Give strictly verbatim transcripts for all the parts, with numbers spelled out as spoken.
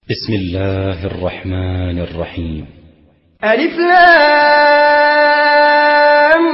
بسم الله الرحمن الرحيم. ألف لام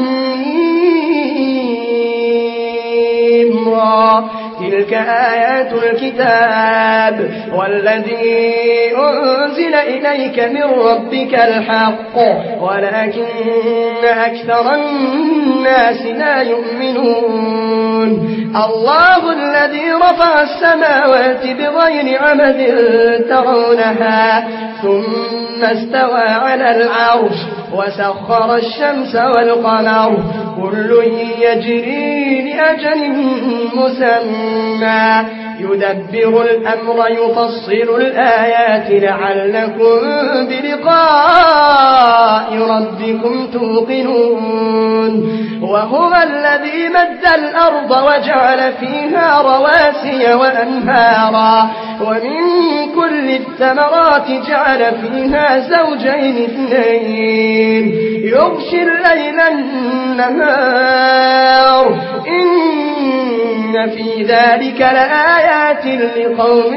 ميم را تلك آيات الكتاب والذي أنزل إليك من ربك الحق ولكن أكثر الناس لا يؤمنون. الله الذي رفع السماوات بغير عمد ترونها ثم استوى على العرش وسخر الشمس والقمر كل يجري لأجل مسمى يدبر الأمر يفصل الآيات لعلكم بلقاء ربكم توقنون. وهو الذي مد الأرض وجعل فيها رواسي وأنهارا ومن كل الثمرات جعل فيها زوجين اثنين يغشي الليل النهار إن في ذلك لآيات لقوم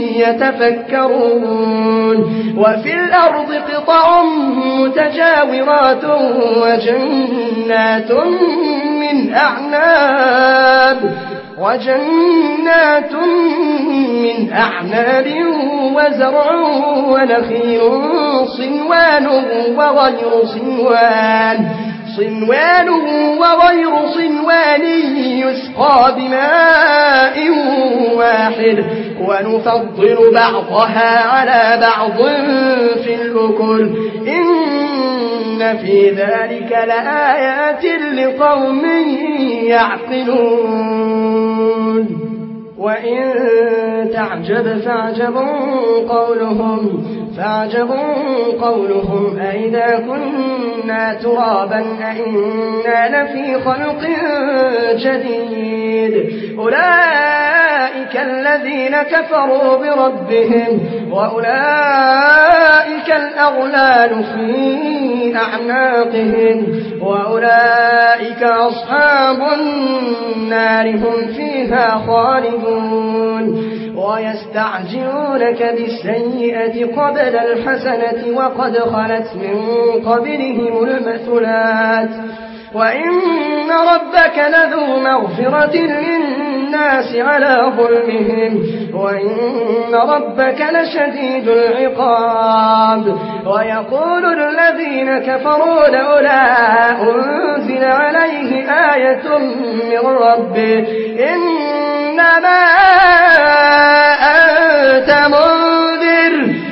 يتفكرون. وفي الأرض قطع متجاورات وجنات من أعناب وجنات من أعناب وزرع ونخيل صنوان وغير صنوان صنوان وغير صنوان يسقى بماء واحد ونفضل بعضها على بعض في الأكل إن في ذلك لآيات لقوم يعقلون. وإن تعجب فاعجب قولهم فاعجب قولهم أئذا كنا ترابا أئنا لفي خلق جديد أولئك الذين كفروا بربهم وأولئك الأغلال في أعناقهم وأولئك أصحاب النار هم فيها خالدون. ويستعجلونك بالسيئة قبل الحسنة وقد خلت من قبلهم المثلات وإن ربك لذو مغفرة للناس على ظلمهم وإن ربك لشديد العقاب. ويقول الذين كفروا لولا أنزل عليه آية من ربه إنما أنت منذر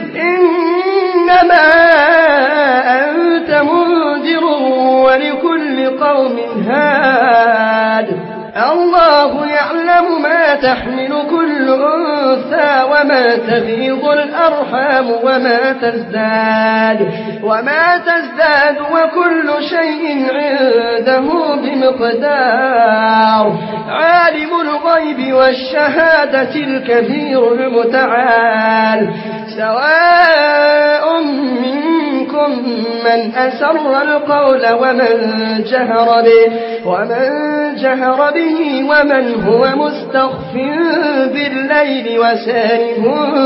إنما أنت منذر ولكل قوم هاد. الله يعلم ما تحمل كل أنثى وما تغيض الأرحام وما تزداد وما تزداد وكل شيء عنده بمقدار. عالم الغيب والشهادة الكبير المتعال سواء منكم من أسر القول ومن جهر به ومن جهر به ومن هو مستخف بالليل وسارب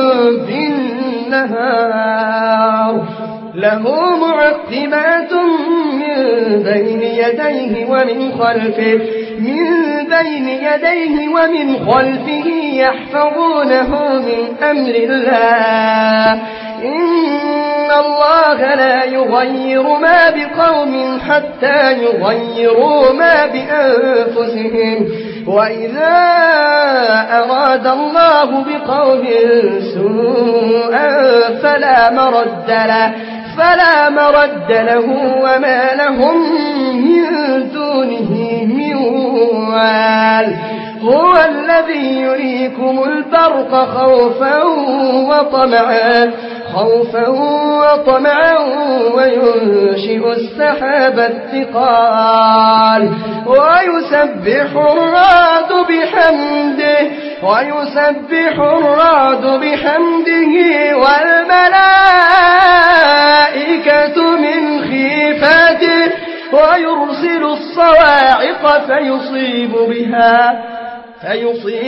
بالنهار له معقبات من بين يديه ومن خلفه من بين يديه ومن خلفه يحفظونه من أمر الله إن الله لا يغير ما بقوم حتى يغيروا ما بأنفسهم وإذا أراد الله بقوم سوءا فلا مرد له فلا مرد له وما لهم من دونه من وال. هو الذي يريكم البرق خوفا وطمعا خوفا وطمعا وينشئ السحاب الثقال ويسبح الرعد بحمده ويسبح الرعد بحمده والملائكة من خيفته ويرسل الصواعق فيصيب بها فيصيب